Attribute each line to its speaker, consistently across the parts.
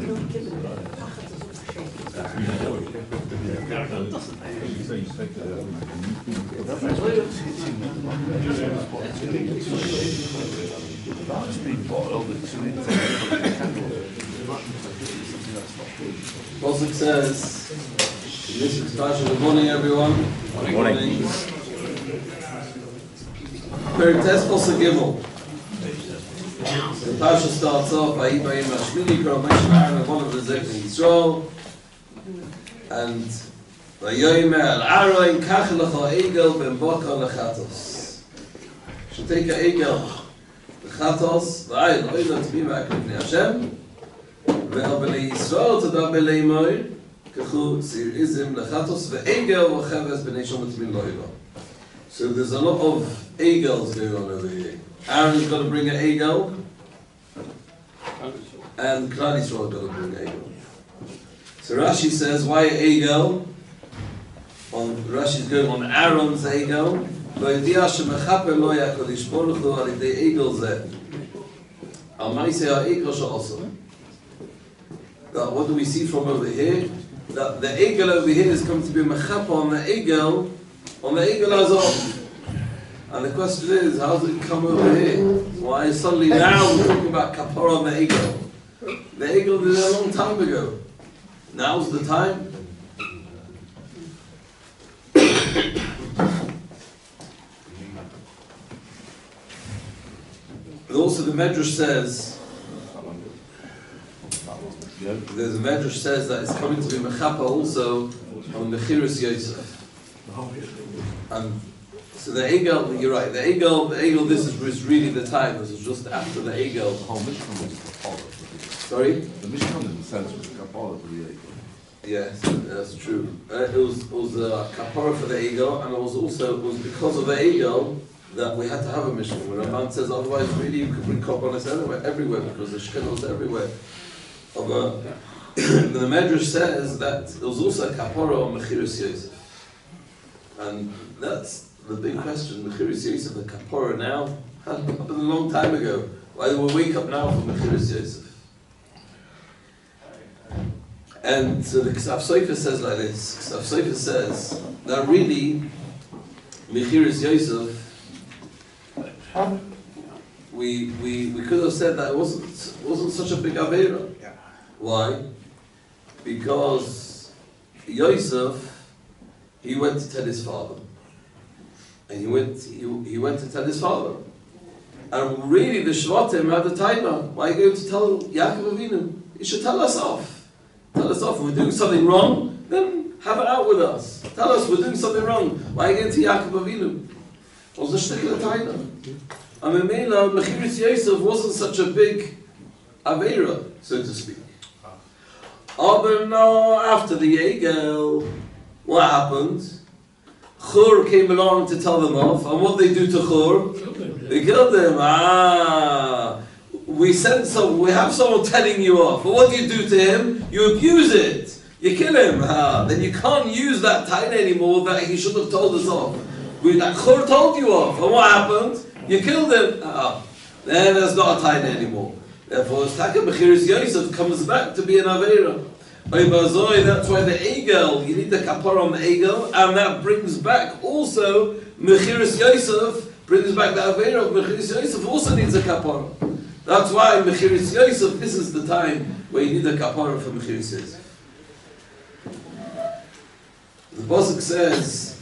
Speaker 1: Pasuk says, this is Pasha. Good morning, everyone. Good morning. Perites Pasuk Gimel. The Pasha starts off by Ibrahim Hashmini, Kro Moshe Aaron, one of the Zek in Yisrael, and Vayomer al Aaron Kach lecha Egel ben Baka lechatos. Should take a Egel lechatos, v'ayil oila t'bima akivnei Hashem. Ve'abelei Yisrael t'dabelei moir kachu sir izim lechatos ve'egel v'cheves b'nei shomet min lo'ila. So there's a lot of egels going on over here. Aaron's got to bring an egel, and Klal Yisrael got to bring an egel. So Rashi says, why egel? Rashi's going on Aaron's egel. V'yediah shemechaper lo yakodesh baruch hu al yidei egel zeh. Al ma'aseh ha'egel she'asa. That what do we see from over here? That the egel over here is going to be mechaper on the egel azov. And the question is, how does it come over here? Why suddenly now we're talking about kapara on the egel? The egel did it a long time ago. Now's the time. But also the Medrash says, there's a Medrash says that it's coming to be mechapa also on Mechiras Yosef. And so the egel, you're right. The egel. This is really the time. This is just after the egel.
Speaker 2: The whole Mishkan was kapara.
Speaker 1: Sorry.
Speaker 2: The Mishkan, in a sense, was kapara for the egel.
Speaker 1: Yes, that's true. It was kapara for the egel, and it was because of the egel that we had to have a Mishkan. When Ramban says otherwise, really you could bring korbanos everywhere because the Shekhinah was everywhere. The Medrash says that it was also a kapara on Mechiras Yosef, and that's the big question. Mechiras Yosef, the kapara now, happened a long time ago. Why do we wake up now for Mechiras Yosef? And so the Ksav Sofer says like this. Ksav Sofer says that really Mechiras Yosef, we could have said that it wasn't such a big avera. Why? Because Yosef, he went to tell his father, and he went to tell his father, and really the Shvatim had the time. Why are you going to tell Yaakov Avinu? You should tell us off. Tell us off. If we're doing something wrong, then have it out with us. Tell us we're doing something wrong. Why are you going to Yaakov Avinu? Was the shtickle taina? I mean, Mechiras Yosef wasn't such a big avera, so to speak. But no, after the Egel, what happened? Chur came along to tell them off, and what they do to Chur? They killed him. We have someone telling you off. But what do you do to him? You abuse it. You kill him. Then you can't use that time anymore that he should have told us off. That Chur told you off, and what happened? You killed him. Then there's not a time anymore. Therefore, Mechiras Yosef comes back to be an Aveira. That's why the Egel, you need the kapara on the Egel, and that brings back also Mechiras Yosef, brings back the Aveira of Mechiras Yosef, also needs a kapara. That's why Mechiras Yosef, this is the time where you need a kapara for Mechiras Yosef. The Pasuk says,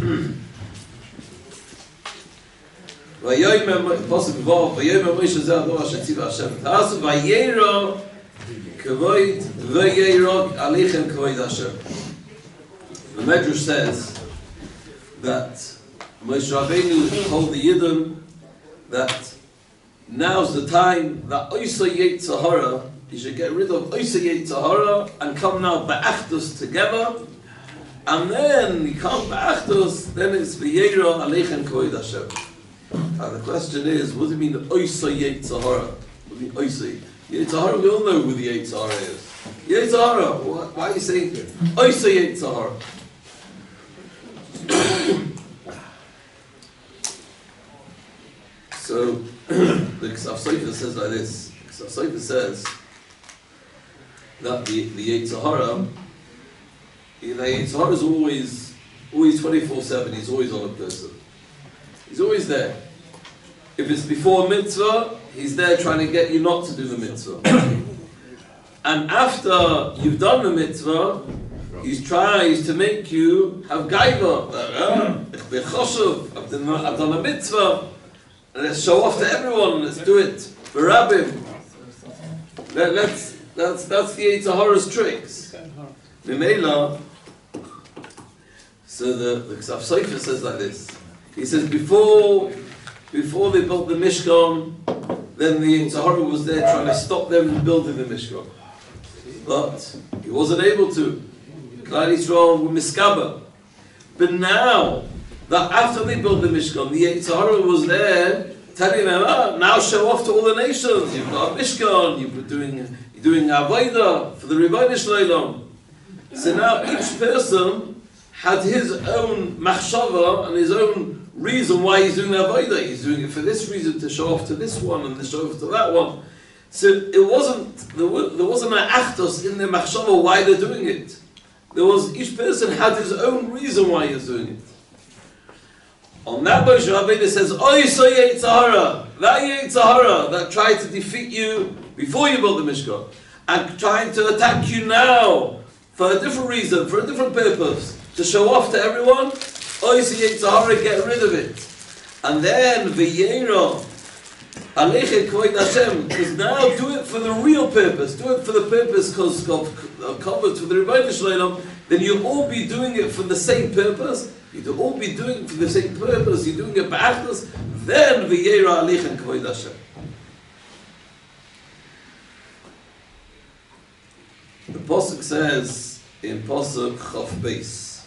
Speaker 1: Pasuk Vav, Vayomer Moshe zeh ador asher tziva Hashem ta'asu vayero kavod vayerog aleichem kavod Hashem. The Medrash says that Moshe Rabbeinu told the Yidden that now's the time that Oisa Yetzer Hara, you should get rid of Oisa Yetzer Hara and come now ba'achdus together, and then you come ba'achdus, then it's vayero aleichem kavod Hashem. And the question is, what does it mean Oisa Yetzer Hara? What do you mean Oisa? Yetzer Hara, we all know who the Yetzer Hara is. Yetzer Hara, why are you saying Oisa Yetzer Hara? So, the Ksav Sofer says like this. Ksav Sofer says that the Yetzer Hara is always 24/7. He's always on a person. He's always there. If it's before a mitzvah, he's there trying to get you not to do the mitzvah. And after you've done the mitzvah, he tries to make you have gaiva. I've done a mitzvah. Let's show off to everyone. Let's do it. V'rabim. That's the Yetzer Hara's tricks. Mimela. So the Ksav Sofer says like this. He says before they built the Mishkan, then the Yetzer Hara was there trying to stop them from building the Mishkan. But he wasn't able to. Klal Yisrael were miskaba. But now that after they built the Mishkan, the Yetzer Hara was there telling them, now show off to all the nations. You've got a Mishkan, you're doing Avodah for the Rebbeinu Shloim. So now each person had his own machshava and his own reason why he's doing Avodah. He's doing it for this reason, to show off to this one and to show off to that one. So there wasn't an achtos in their machshava why they're doing it. Each person had his own reason why he's doing it. On that Moshe Rabbeinu says, "Oy so Yetzer Hara, that Yetzer Hara that tried to defeat you before you built the Mishkan, and trying to attack you now for a different reason, for a different purpose, to show off to everyone. Oy so Yetzer Hara, get rid of it." And then V'yeira Aleichem Kavod Hashem, because now do it for the real purpose. Do it for the purpose because of covered for the Rebbeinu Shloim. Then you'll all be doing it for the same purpose. You'll all be doing it for the same purpose. You're doing it ba'achdos. Then V'yeira Aleichem Kavod Hashem. The Pasuk says in Pasuk Chaf Beis,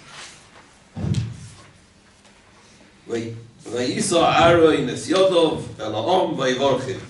Speaker 1: Vayisa Aaron es Yodov el Ha'om vayivorchim.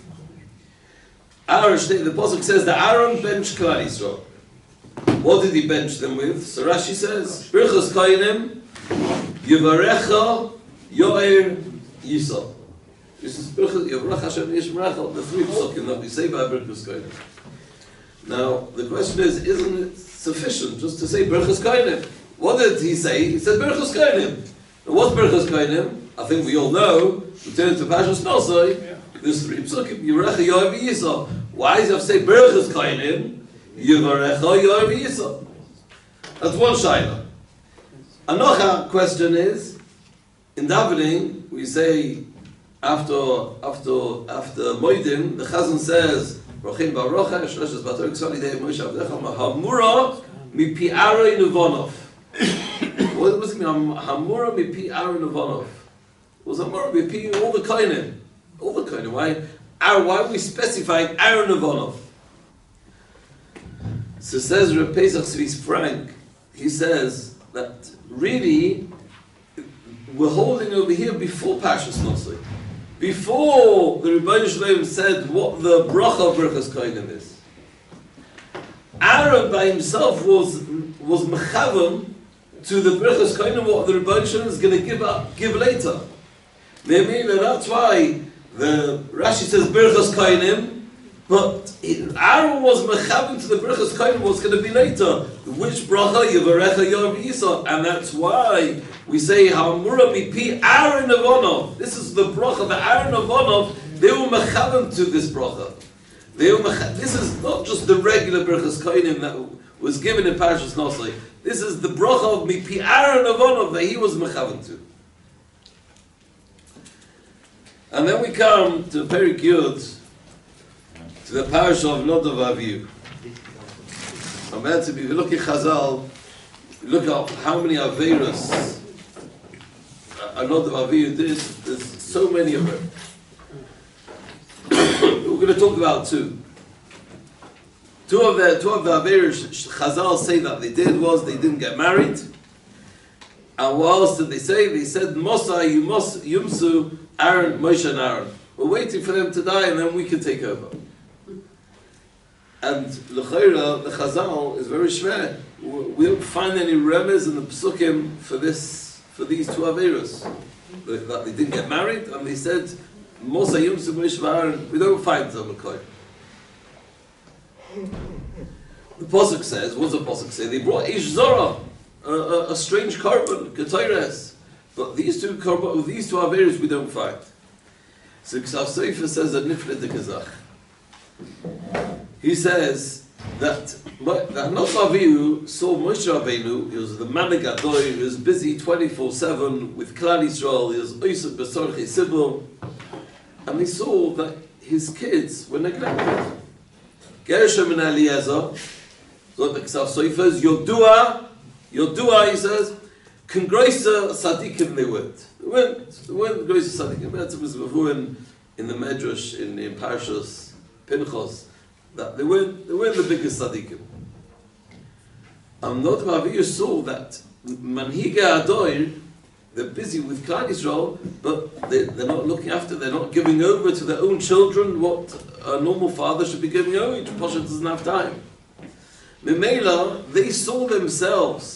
Speaker 1: The Pasuk says that Aaron benched Klal Yisrael. What did he bench them with? So Rashi says, Birchas Kohanim Yivarecha Yo'er Yisrael. This is Birchas Yivarech Hashem Yishmerecha, the three psukim that we say by Birchas Kohanim. Now the question is, isn't it sufficient just to say Birchas Kohanim? What did he say? He said Birchas Kohanim. And what's Birchas Kohanim? I think we all know. We turn to Parshas Nosai. There's three psukim. Yivarecha Yo'er Yisrael. Why does he have to say Birchas Kohanim? Yivarecha Yo'er Yisrael. That's one shayla. Another question is, in davening, we say after Moedim, the Chazan says, Rochim Barocha, Shloshes Batorek Solidei Moshe Avdecha Hamura Mipi Aaron Levonov. What does it mean? Hamura Mipi Aaron Levonov. Was Hamura Mipi all the Kohanim? All the Kohanim. Why are we specifying Aaron Levonov? So says Reb Pesach Tzvi Frank, he says that really we're holding over here before Parshas Nosai. Before the Rebbeinu Shloim said what the bracha of Birchas Kohanim is. Aaron by himself was mechavan to the Birchas Kohanim what the Rebbeinu Shloim is going to give later. That's why the Rashi says Birchas Kohanim, but Aaron was mechavan to the Birchas Kohanim what's going to be later. Which bracha? Yivarecha Yo'er Yisrael. And that's why we say Hamura Mipi Aaron Avonov. This is the bracha, the Aaron Avonov. They were mechavan to this bracha. This is not just the regular Birchas Kohanim that was given in Parshas Nosai. This is the bracha of Mipi Aaron Avonov that he was mechavan to. And then we come to Perek Yud, to the parish of Nadav Avihu. I'm meant to be, if you look at Chazal, look at how many Averas Nadav Avihu did, there's so many of them. We're going to talk about two. Two of the Averas Chazal say that they did was they didn't get married. And what else did they say? They said, Mosa Yumsu Aaron, Moshe and Aaron. We're waiting for them to die and then we can take over. And l'chayra, the Chazal is very shver. We don't find any remez in the Pesukim for these two Averas. That they didn't get married, and they said, Mosa Yumsu Moshe Aaron, we don't find them. the Pasuk says, what's the Pasuk say? They brought Ish Zora, a strange carbon, Ketores. But these two Averis we don't find. So Ksav Sofer says that Nifle de Kazach. He says that Noach Avihu saw Moshe Rabbeinu. He was the Manik Adoy. He was busy 24/7 with Klal Yisrael. He was Oisuk B'Sorch Yisibur, and he saw that his kids were neglected. Gershom and Eliezer. So the Ksav Sofer says Yodua. He says, Congracer Sadikim they weren't. They weren't Gracer Sadikim. That's before in the Medrash in Parshas Pinchos. That they weren't the biggest Sadikim. Noach Avihu saw that Manhiga Adoir, they're busy with Klal Yisrael, but they're not looking after, they're not giving over to their own children what a normal father should be giving over to. Pasha doesn't have time. Memela, they saw themselves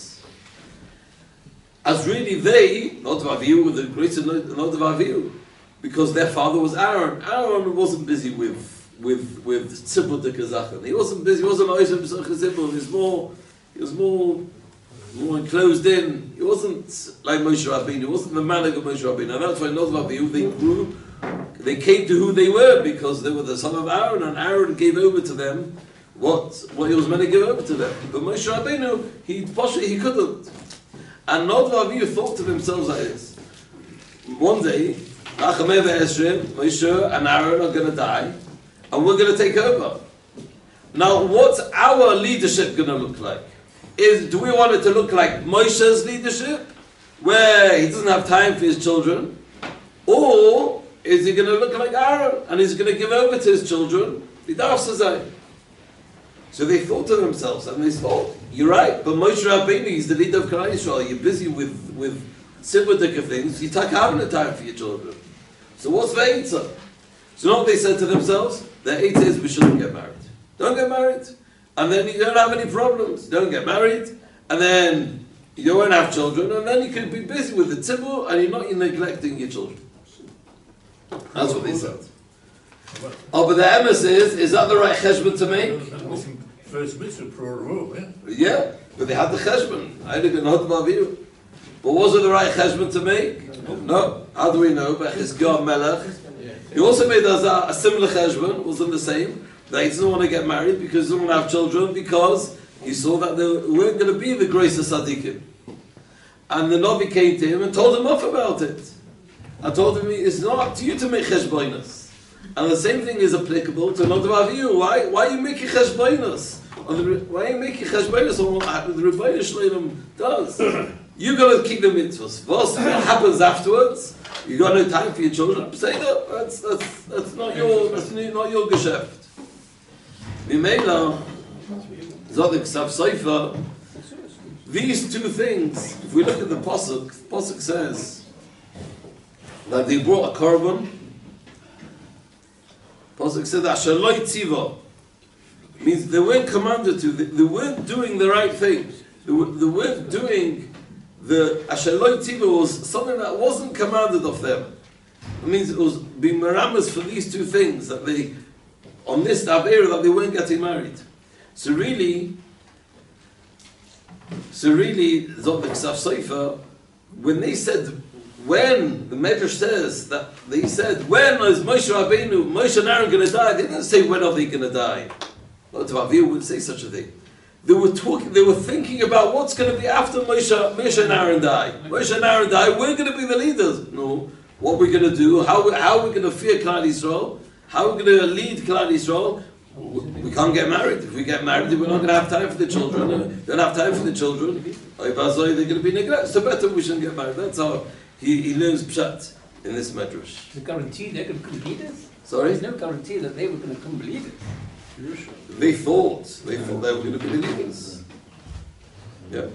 Speaker 1: as really Noach Avihu with the greater Noach Avihu, because their father was Aaron. Aaron wasn't busy with Tzibur de Kazachan. He wasn't busy. He wasn't Oisem B'Sorch Tzibur. He was more enclosed in. He wasn't like Moshe Rabbeinu. He wasn't the Manik of Moshe Rabbeinu. And that's why Noach Avihu, they grew. They came to who they were because they were the son of Aaron, and Aaron gave over to them what he was meant to give over to them. But Moshe Rabbeinu, he couldn't. And Noach Avihu thought to themselves like this: one day, Moshe and Aaron are going to die, and we're going to take over. Now, what's our leadership going to look like? Do we want it to look like Moshe's leadership, where he doesn't have time for his children, or is he going to look like Aaron and he's going to give over to his children? So they thought to themselves, and they thought, you're right, but Moshe Rabbeinu, he's the leader of Klal Yisrael. You're busy with sympathetic things. You take having the time for your children. So what's the answer? So you know what they said to themselves? The answer is we shouldn't get married. Don't get married, and then you don't have any problems. Don't get married, and then you won't have children, and then you can be busy with the tzibur, and you're neglecting your children. That's what they said. Oh, but the emes is that the right cheshbon to make?
Speaker 3: First mitzvah pro yeah?
Speaker 1: Yeah, but they had the cheshbon. But was it the right cheshbon to make? No. How do we know? But Chizkiah Melech, he also made a similar cheshbon, wasn't the same. That he doesn't want to get married because he doesn't want to have children, because he saw that they weren't going to be the greatest tzaddikim. And the Navi came to him and told him off about it. I told him, it's not up to you to make cheshbonos. And the same thing is applicable to Noach Avihu. Why are you making cheshbonos? Why are you making cheshbonos on what the Rebbeinu Shleilim does? You're going to keep the mitzvahs. What happens afterwards? You got no time for your children. Say no, that's not your geschäft. Mimela, Zodik Ksav Sofer. These two things, if we look at the Pasuk says that they brought a korban. Pasuk said Asher lo tziva, means they weren't commanded to. They weren't doing the right thing. They weren't doing the Asher lo tziva was something that wasn't commanded of them. It means it was being meramas for these two things, that they, on this avera, that they weren't getting married. So really, Zot Ksav Sofer, when they said, when the Medrash says that they said, when is Moshe Rabbeinu, Moshe and Aaron going to die? They didn't say when are they going to die. Not to Avihu would say such a thing. They were thinking about what's going to be after Moshe and Aaron die. Moshe and Aaron die, we're going to be the leaders. No, what we're going to do, how we're going to fear Klal Yisrael, how we're going to lead Klal Yisrael. We can't get married. If we get married, we're not going to have time for the children. We don't have time for the children. They're going to be neglected. So better we shouldn't get married. That's how he learns pshat in this medrash.
Speaker 4: There's no guarantee they're going to come believe it.
Speaker 1: Sorry?
Speaker 4: There's no guarantee that they were going to come believe it.
Speaker 1: They thought they were going to be the leaders. Yeah.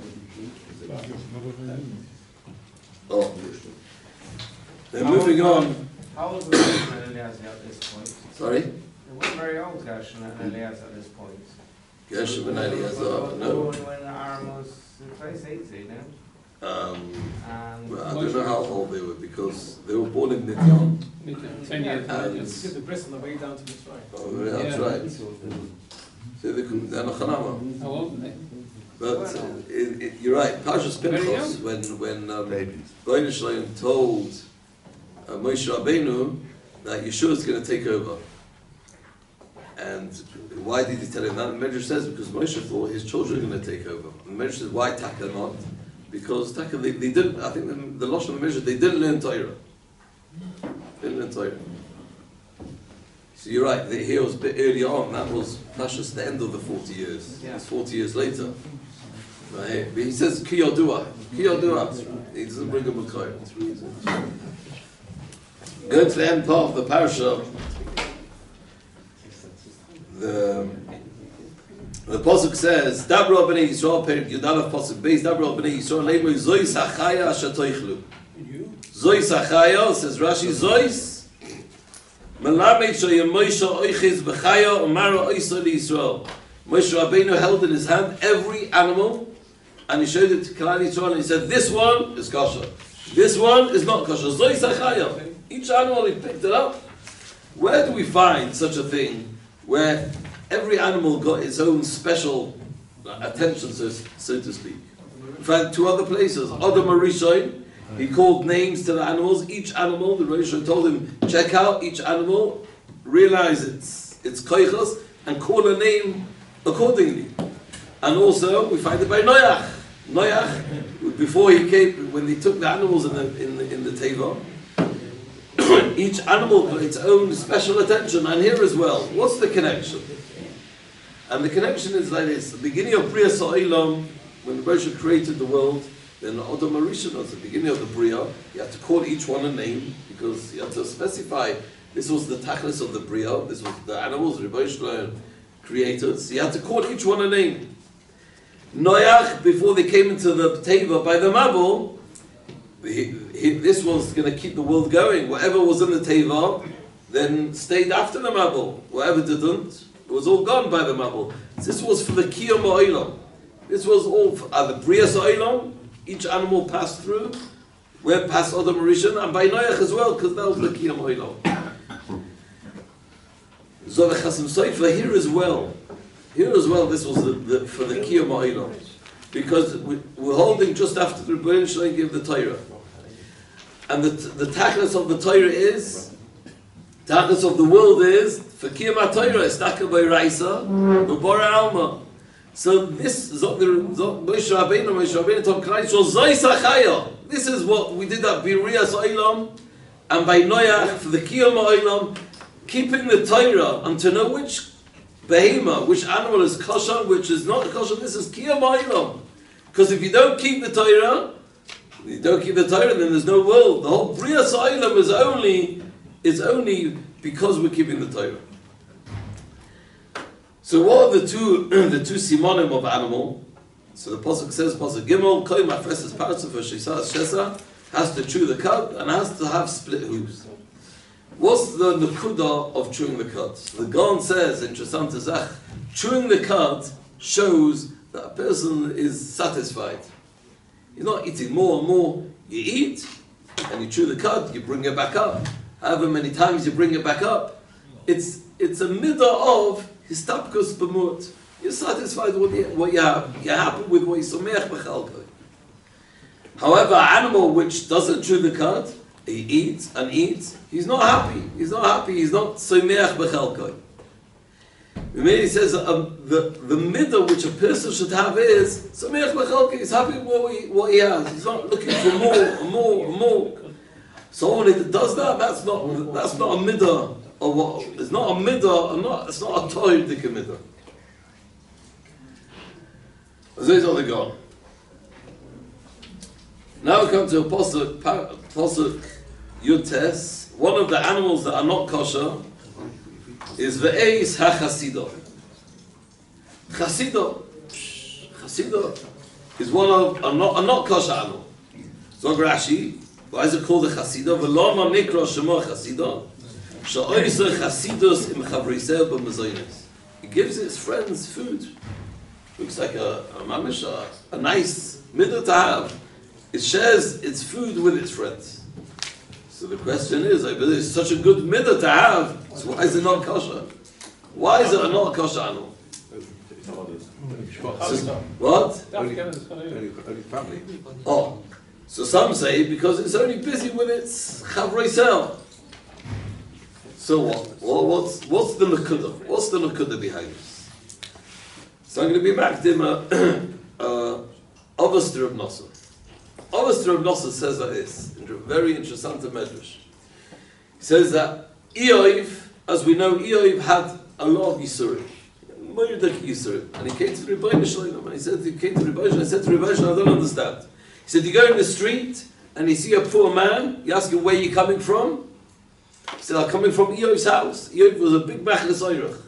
Speaker 1: Oh. They're moving on.
Speaker 5: How old was Gershom and Eliezer at this point?
Speaker 1: Sorry?
Speaker 5: They weren't very old, Gershom and Eliezer at this point.
Speaker 1: Gershom and Eliezer,
Speaker 5: no.
Speaker 1: no.
Speaker 5: When Aaron was close 80, no?
Speaker 1: Well, I don't know how old they were, because they were born in Midian.
Speaker 4: 10 years.
Speaker 1: And
Speaker 6: Give the bris on the way down to Mitzrayim.
Speaker 1: oh, that's right. So they're not chanama.
Speaker 4: How old are they?
Speaker 1: But you're right. Parshas
Speaker 4: Very
Speaker 1: Pinchas,
Speaker 4: young.
Speaker 1: when
Speaker 2: Babies.
Speaker 1: Bnei Shalom told Moshe Rabbeinu that Yeshua is going to take over. And why did he tell him that? The Medrash says because Moshe thought his children were going to take over. And the Medrash says, why Taka not? Because Taka, they didn't, I think the Lashon of the Medrash, they didn't learn Torah. They didn't learn Torah. So you're right, here was a bit earlier on, that was just the end of the 40 years.
Speaker 5: Yeah.
Speaker 1: It's 40 years later. Right? But he says, Ki Yodua. Ki Yodua. He doesn't bring him a Torah. Going to the end part of the parasha, the pasuk says, "Dabra b'nei Yisrael perik Yudalef pasuk beis Dabra b'nei Yisrael leimu zois hachaya asher toichlu." Zois hachaya says Rashi zois melamed sheyem Moshe oichiz b'chaya umara oisol Yisrael. Moshe Rabbeinu held in his hand every animal, and he showed it to Klal Yisrael, and he said, "This one is kosher. This one is not kosher." Zois hachaya. Each animal he picked it up. Where do we find such a thing? Where every animal got its own special attention, so to speak. In fact, two other places. Adam Arishain, he called names to the animals. Each animal, the Rishon told him, check out each animal, realize its koichos, and call a name accordingly. And also, we find it by Noach. Noach, before he came, when he took the animals in the Teva, each animal got its own special attention, and here as well. What's the connection? And the connection is like this: the beginning of Bria Sa'ilam, when the Moshe created the world, then Adam Arishon was the beginning of the Bria. You had to call each one a name because you had to specify this was the tachlis of the Bria, this was the animals the Moshe created. So you had to call each one a name. Noach, before they came into the Teva by the Mabul, this was going to keep the world going. Whatever was in the Teva then stayed after the Mabul. Whatever didn't, it was all gone by the Mabul. This was for the Kiyam Ha'olam. This was all for the Brias Ha'olam. Each animal passed through. Went past Adam Rishon, and by Noach as well, because that was the Kiyam Ha'olam. So the Chasam Sofer here as well. Here as well, this was for the Kiyam Ha'olam. Because we're holding just after the Rebbeinu Shalom gave the Torah. And the tachlis of the Torah is, tachlis of the world is, for Kiyam HaTorah, is Taka B'Raisa, B'Bora Alma. So this, Moshe Rabbeinu told Klal Yisrael, Zois HaChaya. This is what we did at Birias Olam, and by Noach, for the Kiyam HaOlam, keeping the Torah, and to know which behema, which animal is kosher, which is not kosher. This is Kiyam HaOlam. Because if you don't keep the Torah, then there's no world. The whole Brias Ha'olam is only because we're keeping the Torah. So what are the two simonim of animal? So the pasuk says, pasuk Gimel, Kol Mafreses Parsa for Shisas Shesa, has to chew the cud and has to have split hooves. What's the nekuda of chewing the cud? The Gaon says in Tresam Tezach, chewing the cud shows that a person is satisfied. You're not eating more and more. You eat, and you chew the cud, you bring it back up. However many times you bring it back up, it's a midah of histapkus b'mut. You're satisfied with what you have. You're happy with what you someach b'chalkai. However, an animal which doesn't chew the cud, he eats and eats, he's not happy. He's not someach b'chalkai. He says the midah which a person should have is someach b'chalkai. He's happy with what he has. He's not looking for more. Someone that does that, that's not a midah. Or what? It's not a midah. It's not a toidik midah. These are the gone. Now we come to a pasuk Yutes. One of the animals that are not kosher is ve'eis hachasidah. Chasidah is one of a not kosher animal. Zog Rashi, why is it called a chasidah? V'lama nikra shema chasidah. Sha'oiser chasidus im chavriseh b'mazoynes. It gives its friends food. Looks like a nice midah to have. It shares its food with its friends. So the question is, I believe it's such a good midah to have, so why is it not kosher? Why is it a not kosher animal? What?
Speaker 2: Only family.
Speaker 1: Oh, so some say because it's only busy with its chavrei sel. So what? Well, what's the nakuda? What's the nakuda behind this? So I'm going to be makdim Avos Reb Nosson. Avos Reb Nosson says like this, in a very interesting medrash. He says that Eoiv, as we know, Eoiv had a lot of Yisurim. And he came to the Rebbeinu Shalom, and he said, I said to Rebbeinu Shalom, I don't understand. He said, you go in the street, and you see a poor man, you ask him, where you coming from? He said, I'm coming from Eoiv's house. Eoiv was a big Machlis Oirach.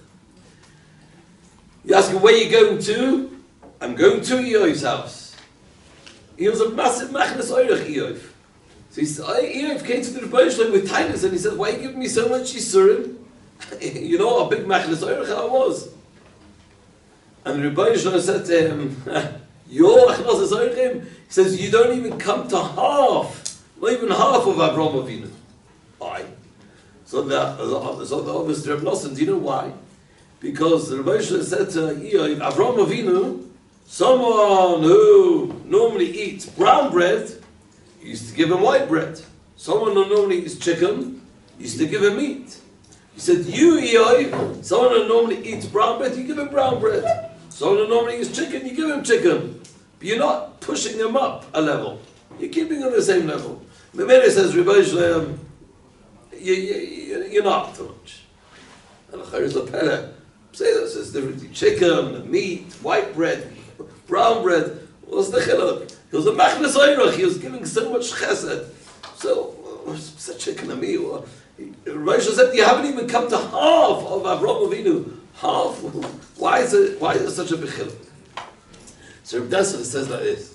Speaker 1: You ask him, where you going to? I'm going to Eoiv's house. He was a massive Machlis Oirach, Eoiv. So he said, Eoiv came to the Rebbeinu Shalom with tightness, and he said, why are you giving me so much Yisurim? You know what a big Machlis Oirach I was. And the Rebbeinu Shalom said to him, your Achnos Ezoichim, he says, you don't even come to half, not even half of Avraham Avinu. Why? So the obvious Reb Nosson, do you know why? Because the Rebbeinu Shalom said to Eoiv, Avraham Avinu, someone who normally eats brown bread, used to give him white bread. Someone who normally eats chicken, used to give him meat. He said, you, Eoiv, someone who normally eats brown bread, you give him brown bread. Someone who normally eats chicken, you give him chicken. But you're not pushing him up a level. You're keeping him on the same level. The Mele says, Rebbeinu Shalom, you're not up too much. And the Chayrus Pele say that, says differently. Chicken, meat, white bread, brown bread. What's the chiluk? He was a Machlis Oirach, he was giving so much chesed. So, what's a chicken and meat? Rebbeinu Shalom said, you haven't even come to half of Avraham Avinu. Half? Why is it such a big chiluk? So Reb Dessler says like this.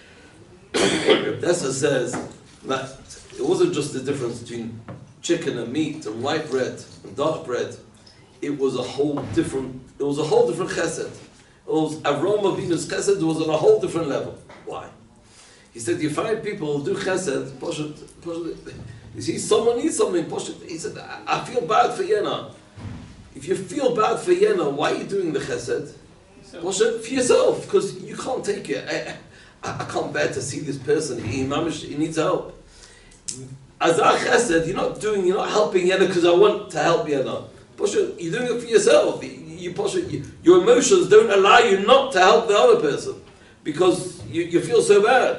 Speaker 1: Reb Dessler says that it wasn't just the difference between chicken and meat and white bread and dark bread. It was a whole different chesed. It was Avraham Avinu's chesed was on a whole different level. Why? He said you find people who do chesed, you see someone needs something, he said, I feel bad for Yena. If you feel bad for Yena, why are you doing the chesed? For yourself, because you can't take it. I can't bear to see this person, he needs help. As a chesed, you're not helping Yena because I want to help Yena. You're doing it for yourself. Your emotions don't allow you not to help the other person because you feel so bad.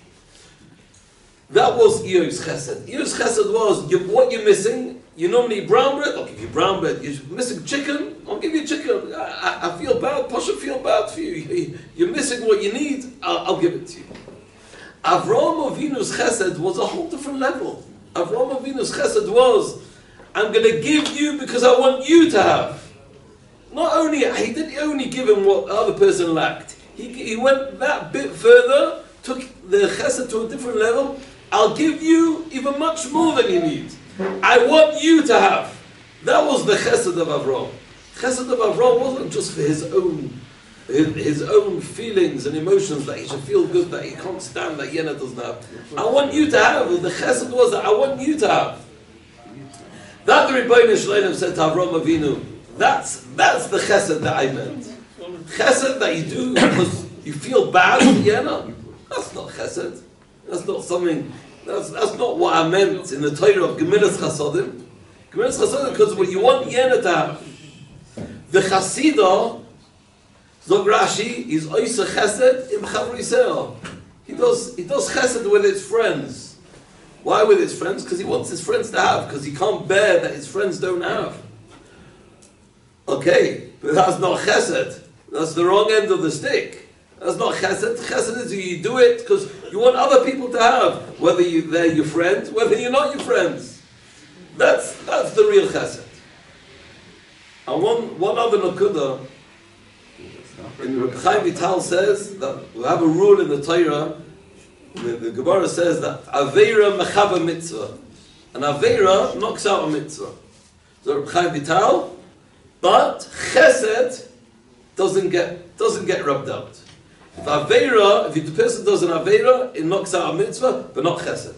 Speaker 1: That was Eoiv's chesed. Eoiv's chesed was, what you're missing, you normally eat brown bread, I'll give you brown bread. You're missing chicken, I'll give you chicken. I feel bad, Pasha feel bad for you. You're missing what you need, I'll give it to you. Avraham Avinu's chesed was a whole different level. Avraham Avinu's chesed was, I'm going to give you because I want you to have. He didn't only give him what the other person lacked. He went that bit further, took the chesed to a different level. I'll give you even much more than you need. I want you to have. That was the chesed of Avraham. Chesed of Avraham wasn't just for his own feelings and emotions that he should feel good, that he can't stand, that Yena doesn't have. I want you to have. The chesed was that I want you to have. That the Rebbeinu Shalom said to Avraham Avinu, that's the chesed that I meant. Chesed that you do because you feel bad for Yena. That's not chesed. That's not something. That's not what I meant in the Torah of Gemilas Chasodim. Gemilas Chasodim because what you want Yena to have. The Chasidah, Zog Rashi, is Oisa Chesed im Chavri Yisrael. He does Chesed with his friends. Why with his friends? Because he wants his friends to have. Because he can't bear that his friends don't have. Okay, but that's not Chesed. That's the wrong end of the stick. That's not chesed. Chesed is you do it because you want other people to have, whether they're your friends, whether you're not your friends. That's the real chesed. And one other nakuda, Reb Chaim Vital says that we have a rule in the Torah. The Gemara says that aveira mechava mitzvah, and aveira knocks out a mitzvah. So Reb Chaim Vital, but chesed doesn't get rubbed out. If the person does an Aveira, it knocks out a mitzvah, but not chesed.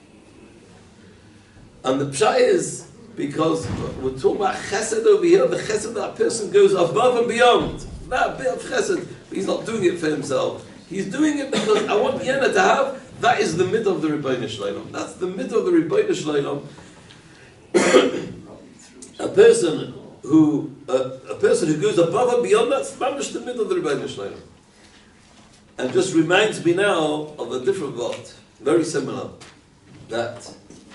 Speaker 1: And the pshat is, because we're talking about chesed over here, the chesed that person goes above and beyond. that bit of chesed. He's not doing it for himself. He's doing it because I want Yena to have. That is the mid of the Rebbeinu Shleilam. That's the mid of the Rebbeinu Shleilam. A person who goes above and beyond that's mamish the mid of the Rebbeinu Shleilam. And just reminds me now of a different vot, very similar, that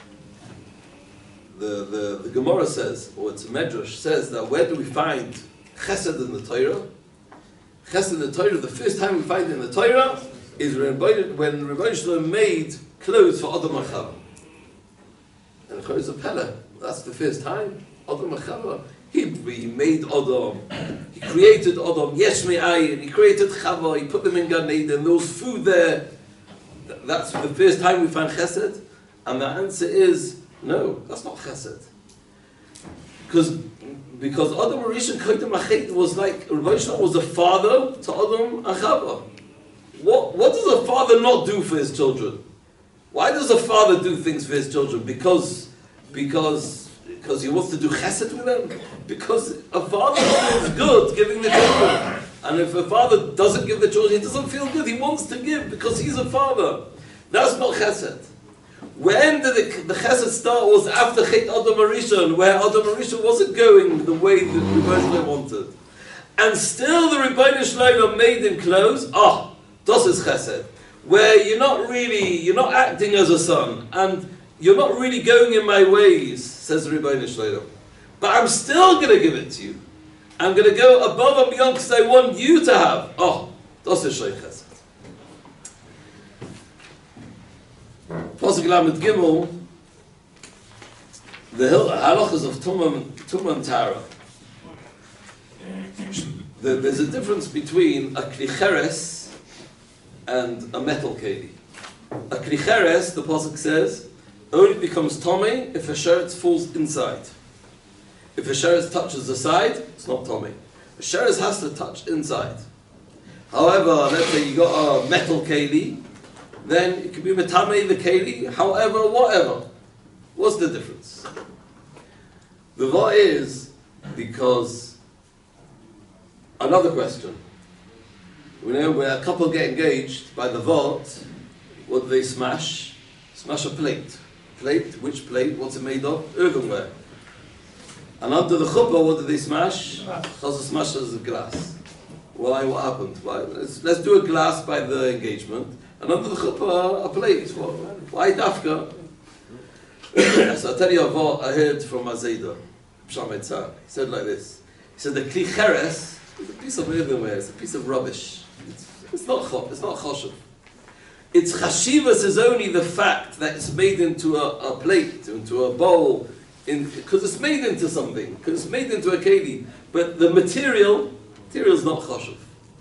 Speaker 1: the Gemara says, or it's a Medrash says, that where do we find chesed in the Torah? Chesed in the Torah, the first time we find it in the Torah is when Rebbeinu Shlomo made clothes for Adam and Chava. And Chayz of Pele, that's the first time. Adam and Chava, he made Adam, he created Adam, Yesh Me'ayin, he created Chava, he put them in Gan Eden, there was food there. That's the first time we find chesed. And the answer is, no, that's not chesed. Because Adam Rishon Koydem Achet was like, Rebbeinu Shlomo was a father to Adam and Chava. What does a father not do for his children? Why does a father do things for his children? Because he wants to do chesed with them? Because a father feels good giving the children. And if a father doesn't give the children, he doesn't feel good. He wants to give because he's a father. That's not chesed. When did the chesed start? Was after Chet Adam Rishon, where Adam Rishon wasn't going the way that Rebbeinu Shlomo wanted. And still the Rebbeinu Shlomo made him clothes. Das is chesed. Where you're not acting as a son, and you're not really going in my ways, says the Rebbeinu Shlomo. But I'm still going to give it to you. I'm going to go above and beyond because I want you to have. Das is Shlomo chesed. Pasuk Lamed Gimel, the halachas of Tumah and Tara. There's a difference between a klicheres and a metal keli. A klicheres, the pasuk says, only becomes tomei if a sheretz falls inside. If a sheretz touches the side, it's not tomei. A sheretz has to touch inside. However, let's say you got a metal keli, then it can be metamei the keli, however, whatever. What's the difference? The va is because another question. We know when a couple get engaged by the vault, what do they smash? Smash a plate. Plate? Which plate? What's it made of? Earthenware. And under the chuppah, what do they smash? Chazal smashes a glass. Why? What happened? Why? Let's do a glass by the engagement. And under the chuppah, a plate. Why dafka? So I'll tell you what I heard from Azeda, Shamed Tzar. He said like this. He said the kli cheres is a piece of earthenware, it's a piece of rubbish. It's not choshev. Its chashivas is only the fact that it's made into a plate, into a bowl, because it's made into something, because it's made into a keli. But the material is not choshev.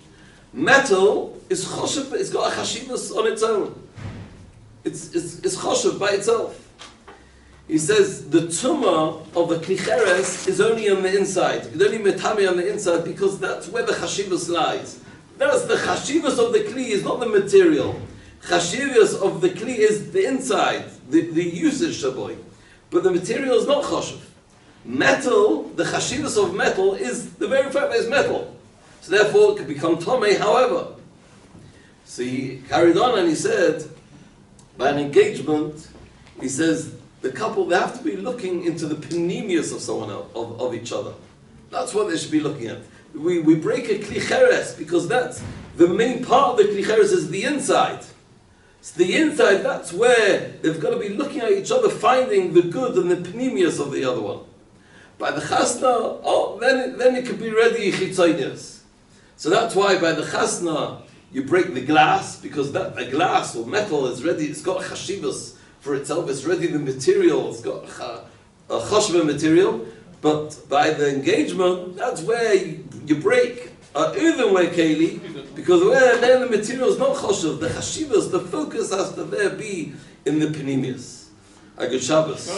Speaker 1: Metal is choshev, but it's got a chashivas on its own. It's choshev by itself. He says the tumah of the klicheres is only on the inside. It's only metame on the inside because that's where the chashivas lies. That's the chashivas of the kli is not the material. Chashivas of the kli is the inside, the usage shaboy. But the material is not chashiv. Metal, the chashivas of metal is the very fact that it's metal. So therefore it can become tomei, however. So he carried on and he said, by an engagement, he says, the couple, they have to be looking into the panemius of someone else, of each other. That's what they should be looking at. We break a klicheres because that's the main part of the klicheres is the inside. So the inside, that's where they've got to be looking at each other, finding the good and the panemius of the other one. By the chasna, then it could be ready chitzonius. So that's why by the chasna you break the glass because that a glass or metal is ready. It's got chashivas for itself. It's ready the material. It's got a chashva material. But by the engagement, that's where you break earthenware keli because where then the material is not chashav. The chashivas, the focus has to there be in the panemius. A good Shabbos.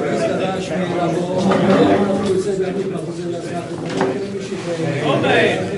Speaker 6: Amen.